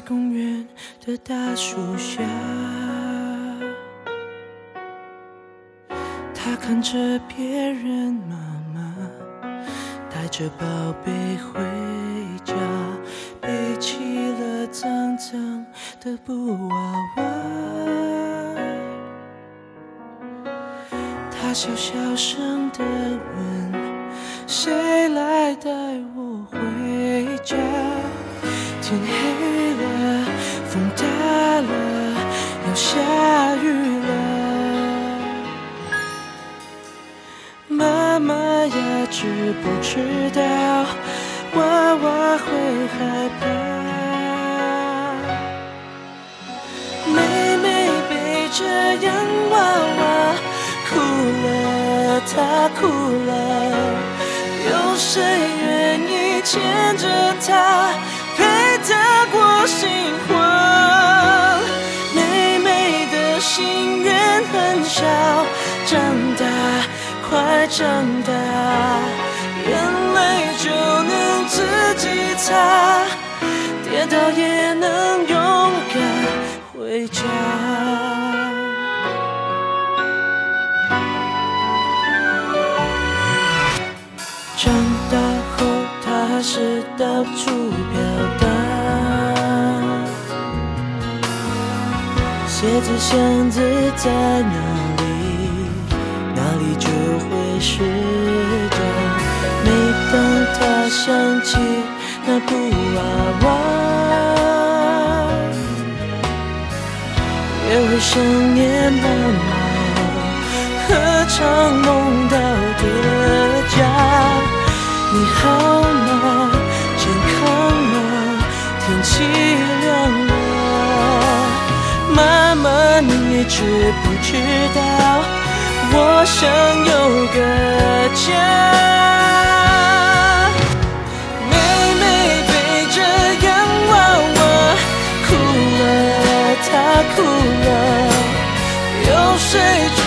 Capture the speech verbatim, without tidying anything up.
公园的大树下，他看着别人妈妈带着宝贝回家，背起了脏脏的布娃娃。他小小声地问，谁来带我回家？天黑了，风大了，要下雨了。妈妈呀，知不知道娃娃会害怕？妹妹背着洋娃娃哭了，她哭了，有谁愿意牵着她陪她过新婚？妹妹的心愿很小，长大快长大，眼泪就能自己擦，跌倒也能勇敢回家。长大后他是到处飘荡，鞋子箱子在哪里，哪里就会是家。每当他想起那布娃娃，也会想念妈妈何常梦到的家。你好吗？健康吗？天气凉了，妈妈你知不知道我想有个家？妹妹背着洋娃娃哭了，她哭了，有谁